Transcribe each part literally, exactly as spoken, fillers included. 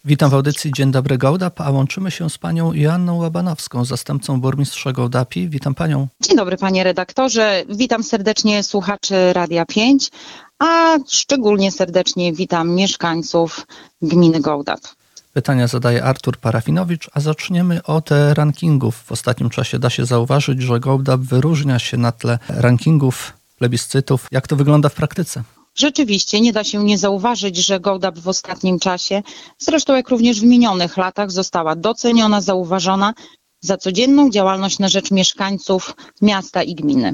Witam w audycji Dzień Dobry Gołdap, a łączymy się z panią Joanną Łabanowską, zastępcą burmistrza Gołdapi. Witam panią. Dzień dobry panie redaktorze, witam serdecznie słuchaczy Radia pięć, a szczególnie serdecznie witam mieszkańców gminy Gołdap. Pytania zadaje Artur Parafinowicz, a zaczniemy od rankingów. W ostatnim czasie da się zauważyć, że Gołdap wyróżnia się na tle rankingów, plebiscytów. Jak to wygląda w praktyce? Rzeczywiście nie da się nie zauważyć, że Gołdap w ostatnim czasie, zresztą jak również w minionych latach, została doceniona, zauważona za codzienną działalność na rzecz mieszkańców miasta i gminy.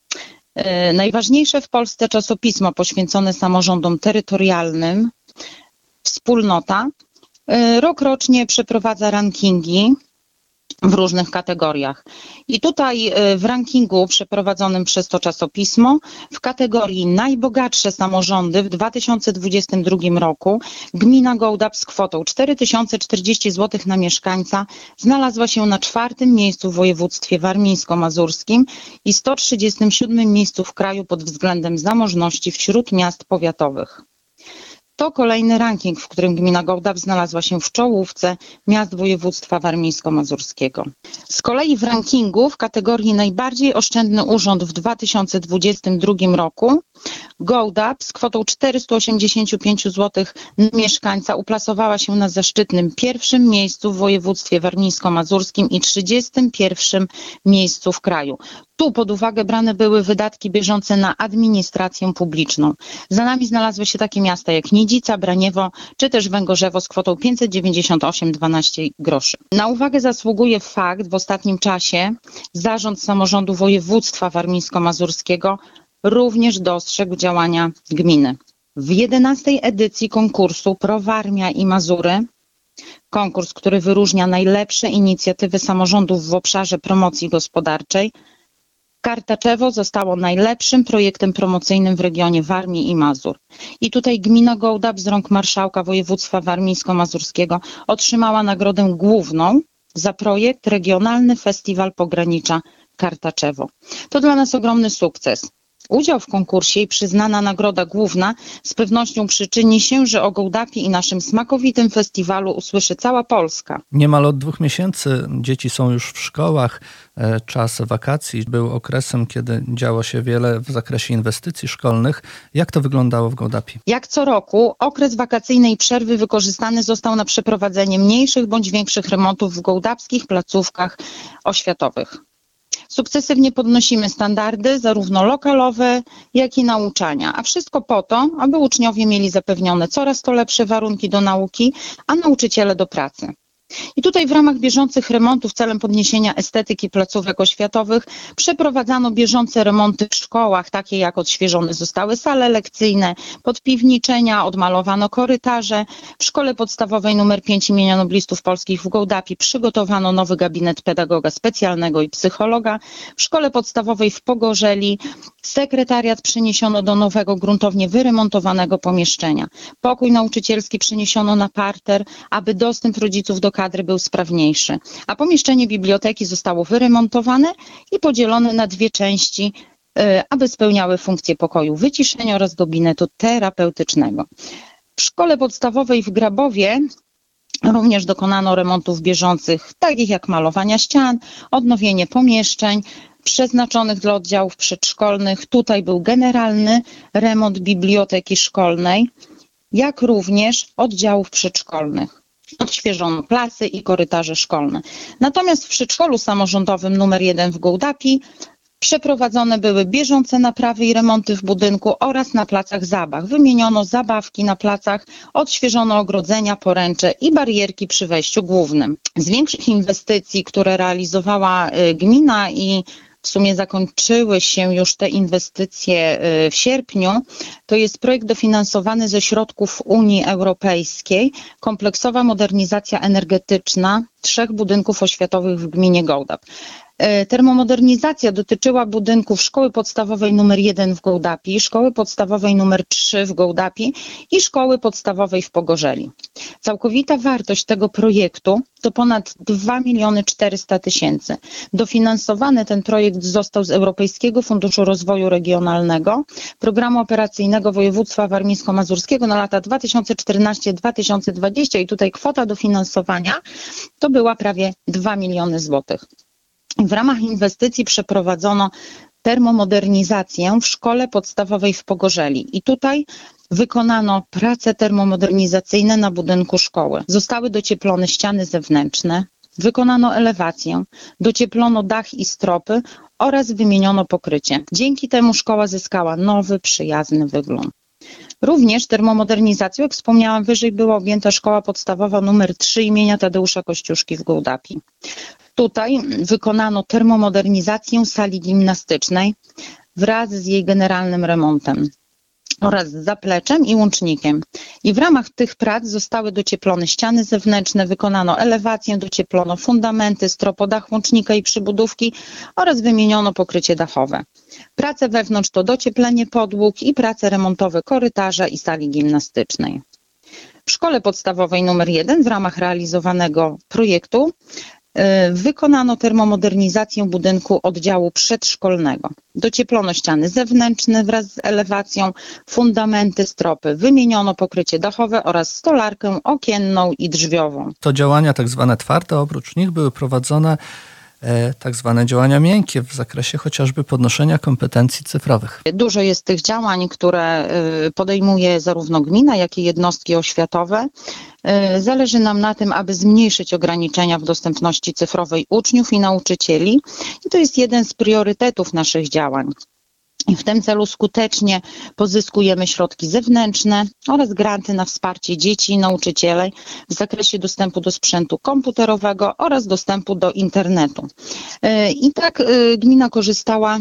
Yy, najważniejsze w Polsce czasopismo poświęcone samorządom terytorialnym, Wspólnota, yy, rokrocznie przeprowadza rankingi w różnych kategoriach. I tutaj w rankingu przeprowadzonym przez to czasopismo w kategorii najbogatsze samorządy w dwa tysiące dwudziestym drugim roku gmina Gołdap z kwotą cztery tysiące czterdzieści złotych na mieszkańca znalazła się na czwartym miejscu w województwie warmińsko-mazurskim i sto trzydziestym siódmym miejscu w kraju pod względem zamożności wśród miast powiatowych. To kolejny ranking, w którym gmina Gołdap znalazła się w czołówce miast województwa warmińsko-mazurskiego. Z kolei w rankingu w kategorii najbardziej oszczędny urząd w dwa tysiące dwudziestym drugim roku Gołdap z kwotą czterysta osiemdziesiąt pięć złotych na mieszkańca uplasowała się na zaszczytnym pierwszym miejscu w województwie warmińsko-mazurskim i trzydziestym pierwszym miejscu w kraju. Tu pod uwagę brane były wydatki bieżące na administrację publiczną. Za nami znalazły się takie miasta jak Nidzica, Braniewo czy też Węgorzewo z kwotą pięćset dziewięćdziesiąt osiem przecinek dwanaście groszy. Na uwagę zasługuje fakt, w ostatnim czasie Zarząd Samorządu Województwa Warmińsko-Mazurskiego również dostrzegł działania gminy. W jedenastej edycji konkursu Pro Warmia i Mazury, konkurs, który wyróżnia najlepsze inicjatywy samorządów w obszarze promocji gospodarczej, Kartaczewo zostało najlepszym projektem promocyjnym w regionie Warmii i Mazur. I tutaj gmina Gołdap z rąk marszałka województwa warmińsko-mazurskiego otrzymała nagrodę główną za projekt Regionalny Festiwal Pogranicza Kartaczewo. To dla nas ogromny sukces. Udział w konkursie i przyznana nagroda główna z pewnością przyczyni się, że o Gołdapie i naszym smakowitym festiwalu usłyszy cała Polska. Niemal od dwóch miesięcy dzieci są już w szkołach. Czas wakacji był okresem, kiedy działo się wiele w zakresie inwestycji szkolnych. Jak to wyglądało w Gołdapie? Jak co roku okres wakacyjnej przerwy wykorzystany został na przeprowadzenie mniejszych bądź większych remontów w gołdapskich placówkach oświatowych. Sukcesywnie podnosimy standardy zarówno lokalowe, jak i nauczania, a wszystko po to, aby uczniowie mieli zapewnione coraz to lepsze warunki do nauki, a nauczyciele do pracy. I tutaj w ramach bieżących remontów celem podniesienia estetyki placówek oświatowych przeprowadzano bieżące remonty w szkołach, takie jak odświeżone zostały sale lekcyjne, podpiwniczenia, odmalowano korytarze. W szkole podstawowej numer pięć imienia Noblistów Polskich w Gołdapi przygotowano nowy gabinet pedagoga specjalnego i psychologa. W szkole podstawowej w Pogorzeli sekretariat przeniesiono do nowego, gruntownie wyremontowanego pomieszczenia. Pokój nauczycielski przeniesiono na parter, aby dostęp rodziców do kadry był sprawniejszy. A pomieszczenie biblioteki zostało wyremontowane i podzielone na dwie części, aby spełniały funkcję pokoju wyciszenia oraz gabinetu terapeutycznego. W szkole podstawowej w Grabowie również dokonano remontów bieżących, takich jak malowania ścian, odnowienie pomieszczeń przeznaczonych dla oddziałów przedszkolnych. Tutaj był generalny remont biblioteki szkolnej, jak również oddziałów przedszkolnych. Odświeżono klasy i korytarze szkolne. Natomiast w przedszkolu samorządowym numer jeden w Gołdapi przeprowadzone były bieżące naprawy i remonty w budynku oraz na placach zabaw. Wymieniono zabawki na placach, odświeżono ogrodzenia, poręcze i barierki przy wejściu głównym. Z większych inwestycji, które realizowała gmina i w sumie zakończyły się już te inwestycje w sierpniu, to jest projekt dofinansowany ze środków Unii Europejskiej, kompleksowa modernizacja energetyczna trzech budynków oświatowych w gminie Gołdap. Termomodernizacja dotyczyła budynków szkoły podstawowej nr jeden w Gołdapi, szkoły podstawowej nr trzy w Gołdapi i szkoły podstawowej w Pogorzeli. Całkowita wartość tego projektu to ponad dwa miliony czterysta tysięcy. Dofinansowany ten projekt został z Europejskiego Funduszu Rozwoju Regionalnego, Programu Operacyjnego Województwa Warmińsko-Mazurskiego na lata dwa tysiące czternasty do dwa tysiące dwudziestego i tutaj kwota dofinansowania to była prawie dwa miliony złotych. W ramach inwestycji przeprowadzono termomodernizację w szkole podstawowej w Pogorzeli i tutaj wykonano prace termomodernizacyjne na budynku szkoły. Zostały docieplone ściany zewnętrzne, wykonano elewację, docieplono dach i stropy oraz wymieniono pokrycie. Dzięki temu szkoła zyskała nowy, przyjazny wygląd. Również termomodernizacją, jak wspomniałam wyżej, była objęta szkoła podstawowa nr trzy imienia Tadeusza Kościuszki w Gołdapi. Tutaj wykonano termomodernizację sali gimnastycznej wraz z jej generalnym remontem oraz z zapleczem i łącznikiem. I w ramach tych prac zostały docieplone ściany zewnętrzne, wykonano elewację, docieplono fundamenty, stropodach łącznika i przybudówki oraz wymieniono pokrycie dachowe. Prace wewnątrz to docieplenie podłóg i prace remontowe korytarza i sali gimnastycznej. W szkole podstawowej nr jeden w ramach realizowanego projektu wykonano termomodernizację budynku oddziału przedszkolnego. Docieplono ściany zewnętrzne wraz z elewacją, fundamenty, stropy, wymieniono pokrycie dachowe oraz stolarkę okienną i drzwiową. To działania tak zwane twarde, oprócz nich były prowadzone e, tak zwane działania miękkie w zakresie chociażby podnoszenia kompetencji cyfrowych. Dużo jest tych działań, które podejmuje zarówno gmina, jak i jednostki oświatowe. Zależy nam na tym, aby zmniejszyć ograniczenia w dostępności cyfrowej uczniów i nauczycieli. I to jest jeden z priorytetów naszych działań. I w tym celu skutecznie pozyskujemy środki zewnętrzne oraz granty na wsparcie dzieci i nauczycieli w zakresie dostępu do sprzętu komputerowego oraz dostępu do internetu. I tak gmina korzystała,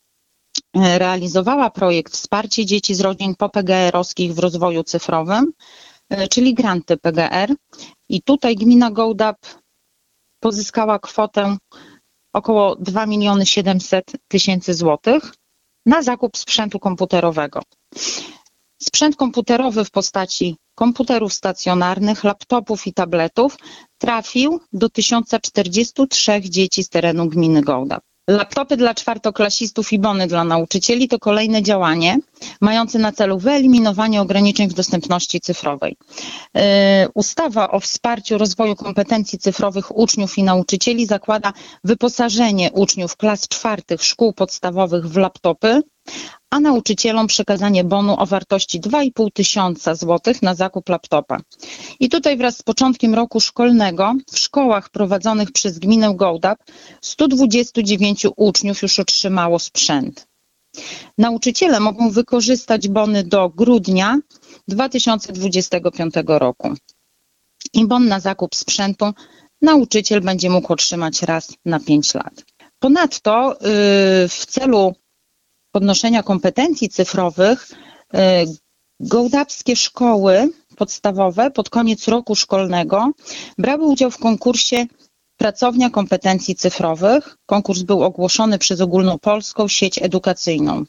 realizowała projekt Wsparcie dzieci z rodzin P G R-owskich w rozwoju cyfrowym, czyli granty P G R. I tutaj gmina Gołdap pozyskała kwotę około dwa miliony siedemset tysięcy złotych na zakup sprzętu komputerowego. Sprzęt komputerowy w postaci komputerów stacjonarnych, laptopów i tabletów trafił do tysiąc czterdziestu trzech dzieci z terenu gminy Gołdap. Laptopy dla czwartoklasistów i bony dla nauczycieli to kolejne działanie mające na celu wyeliminowanie ograniczeń w dostępności cyfrowej. Yy, ustawa o wsparciu rozwoju kompetencji cyfrowych uczniów i nauczycieli zakłada wyposażenie uczniów klas czwartych szkół podstawowych w laptopy, a nauczycielom przekazanie bonu o wartości dwa i pół tysiąca złotych na zakup laptopa. I tutaj wraz z początkiem roku szkolnego w szkołach prowadzonych przez gminę Gołdap sto dwudziestu dziewięciu uczniów już otrzymało sprzęt. Nauczyciele mogą wykorzystać bony do grudnia dwa tysiące dwudziestego piątego roku. I bon na zakup sprzętu nauczyciel będzie mógł otrzymać raz na pięć lat. Ponadto yy, w celu podnoszenia kompetencji cyfrowych gołdapskie szkoły podstawowe pod koniec roku szkolnego brały udział w konkursie Pracownia Kompetencji Cyfrowych. Konkurs był ogłoszony przez Ogólnopolską Sieć Edukacyjną.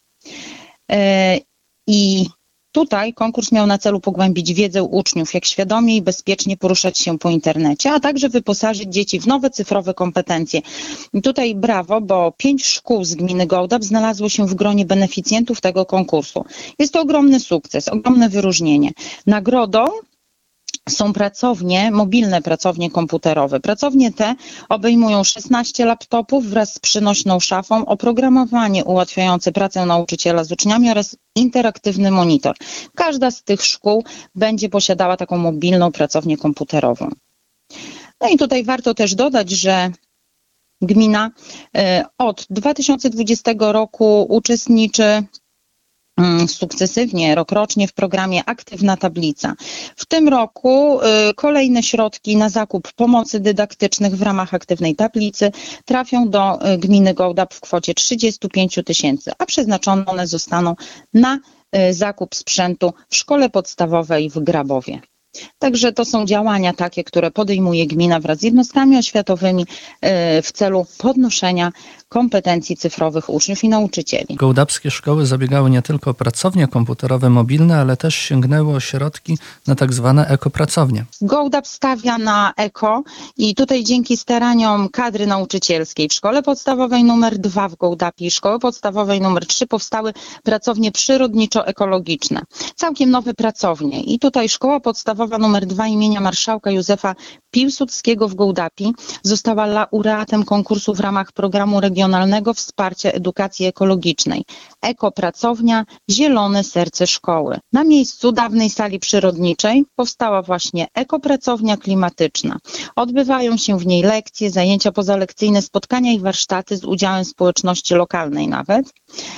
I tutaj konkurs miał na celu pogłębić wiedzę uczniów, jak świadomie i bezpiecznie poruszać się po internecie, a także wyposażyć dzieci w nowe cyfrowe kompetencje. I tutaj brawo, bo pięć szkół z gminy Gołdap znalazło się w gronie beneficjentów tego konkursu. Jest to ogromny sukces, ogromne wyróżnienie. Nagrodą są pracownie, mobilne pracownie komputerowe. Pracownie te obejmują szesnaście laptopów wraz z przynośną szafą, oprogramowanie ułatwiające pracę nauczyciela z uczniami oraz interaktywny monitor. Każda z tych szkół będzie posiadała taką mobilną pracownię komputerową. No i tutaj warto też dodać, że gmina od dwa tysiące dwudziestego roku uczestniczy sukcesywnie, rokrocznie w programie Aktywna Tablica. W tym roku y, kolejne środki na zakup pomocy dydaktycznych w ramach Aktywnej Tablicy trafią do y, gminy Gołdap w kwocie trzydziestu pięciu tysięcy, a przeznaczone one zostaną na y, zakup sprzętu w szkole podstawowej w Grabowie. Także to są działania takie, które podejmuje gmina wraz z jednostkami oświatowymi w celu podnoszenia kompetencji cyfrowych uczniów i nauczycieli. Gołdapskie szkoły zabiegały nie tylko o pracownie komputerowe mobilne, ale też sięgnęły o środki na tak zwane ekopracownie. Gołdap stawia na eko i tutaj dzięki staraniom kadry nauczycielskiej w szkole podstawowej numer dwa w Gołdapie i szkoły podstawowej numer trzy powstały pracownie przyrodniczo-ekologiczne. Całkiem nowe pracownie i tutaj szkoła podstawowa numer dwa imienia marszałka Józefa Piłsudskiego w Gołdapi została laureatem konkursu w ramach programu regionalnego wsparcia edukacji ekologicznej. Ekopracownia Zielone Serce Szkoły. Na miejscu dawnej sali przyrodniczej powstała właśnie ekopracownia klimatyczna. Odbywają się w niej lekcje, zajęcia pozalekcyjne, spotkania i warsztaty z udziałem społeczności lokalnej nawet.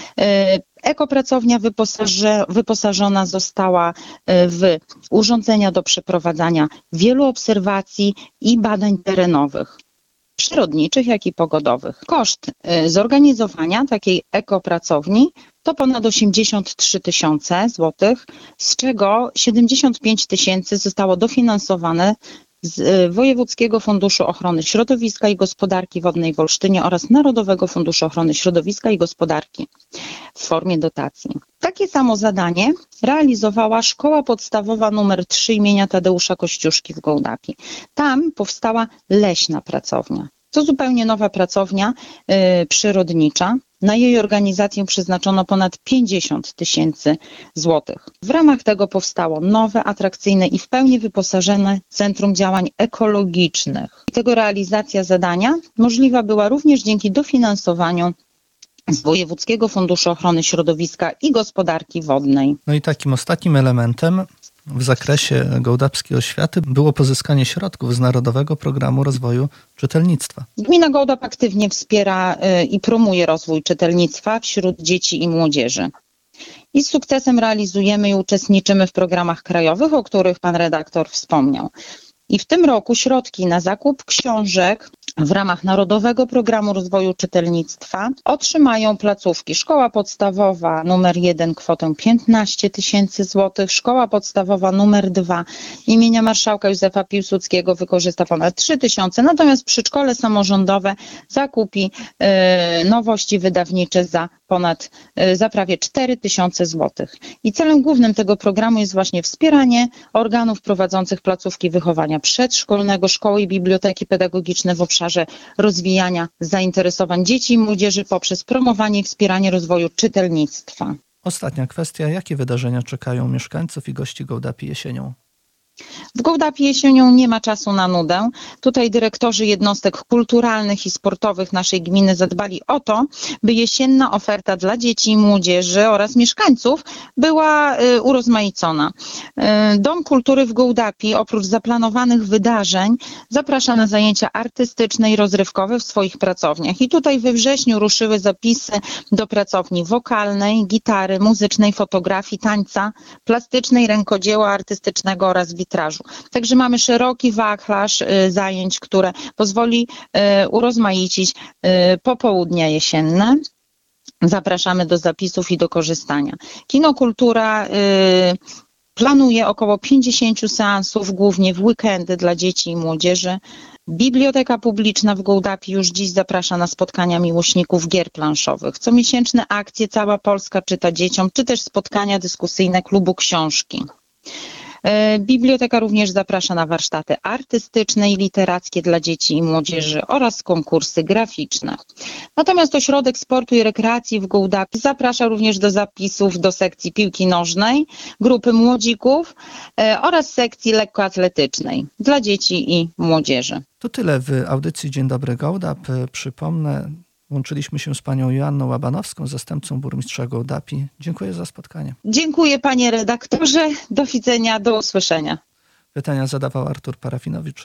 Ekopracownia wyposaże, wyposażona została w urządzenia do przeprowadzania wielu obserwacji i badań terenowych, przyrodniczych, jak i pogodowych. Koszt zorganizowania takiej ekopracowni to ponad osiemdziesiąt trzy tysiące złotych, z czego siedemdziesiąt pięć tysięcy zostało dofinansowane z Wojewódzkiego Funduszu Ochrony Środowiska i Gospodarki Wodnej w Olsztynie oraz Narodowego Funduszu Ochrony Środowiska i Gospodarki w formie dotacji. Takie samo zadanie realizowała Szkoła Podstawowa numer trzy imienia Tadeusza Kościuszki w Gołdapi. Tam powstała leśna pracownia. To zupełnie nowa pracownia yy, przyrodnicza. Na jej organizację przeznaczono ponad pięćdziesiąt tysięcy złotych. W ramach tego powstało nowe, atrakcyjne i w pełni wyposażone Centrum Działań Ekologicznych. I tego realizacja zadania możliwa była również dzięki dofinansowaniu z Wojewódzkiego Funduszu Ochrony Środowiska i Gospodarki Wodnej. No i takim ostatnim elementem w zakresie gołdapskiej oświaty było pozyskanie środków z Narodowego Programu Rozwoju Czytelnictwa. Gmina Gołdap aktywnie wspiera i promuje rozwój czytelnictwa wśród dzieci i młodzieży. I z sukcesem realizujemy i uczestniczymy w programach krajowych, o których pan redaktor wspomniał. I w tym roku środki na zakup książek w ramach Narodowego Programu Rozwoju Czytelnictwa otrzymają placówki. Szkoła podstawowa numer jeden kwotę piętnaście tysięcy złotych, szkoła podstawowa numer dwa imienia marszałka Józefa Piłsudskiego wykorzysta ponad trzy tysiące, natomiast przedszkole samorządowe zakupi y, nowości wydawnicze za ponad, y, za prawie cztery tysiące złotych. I celem głównym tego programu jest właśnie wspieranie organów prowadzących placówki wychowania przedszkolnego, szkoły i biblioteki pedagogiczne w obszarze rozwijania zainteresowań dzieci i młodzieży poprzez promowanie i wspieranie rozwoju czytelnictwa. Ostatnia kwestia. Jakie wydarzenia czekają mieszkańców i gości Gołdapi jesienią? W Gołdapie jesienią nie ma czasu na nudę. Tutaj dyrektorzy jednostek kulturalnych i sportowych naszej gminy zadbali o to, by jesienna oferta dla dzieci i młodzieży oraz mieszkańców była y, urozmaicona. Y, Dom Kultury w Gołdapi oprócz zaplanowanych wydarzeń zaprasza na zajęcia artystyczne i rozrywkowe w swoich pracowniach. I tutaj we wrześniu ruszyły zapisy do pracowni wokalnej, gitary, muzycznej, fotografii, tańca, plastycznej, rękodzieła artystycznego oraz witrażu. Także mamy szeroki wachlarz y, zajęć, które pozwoli y, urozmaicić y, popołudnia jesienne. Zapraszamy do zapisów i do korzystania. Kino Kultura y, planuje około pięćdziesiąt seansów, głównie w weekendy dla dzieci i młodzieży. Biblioteka Publiczna w Gołdapi już dziś zaprasza na spotkania miłośników gier planszowych. Comiesięczne akcje Cała Polska czyta dzieciom, czy też spotkania dyskusyjne klubu książki. Biblioteka również zaprasza na warsztaty artystyczne i literackie dla dzieci i młodzieży oraz konkursy graficzne. Natomiast Ośrodek Sportu i Rekreacji w Gołdapi zaprasza również do zapisów do sekcji piłki nożnej, grupy młodzików e, oraz sekcji lekkoatletycznej dla dzieci i młodzieży. To tyle w audycji Dzień Dobry Gołdap. Przypomnę, łączyliśmy się z panią Joanną Łabanowską, zastępcą burmistrza Gołdapi. Dziękuję za spotkanie. Dziękuję panie redaktorze. Do widzenia, do usłyszenia. Pytania zadawał Artur Parafinowicz.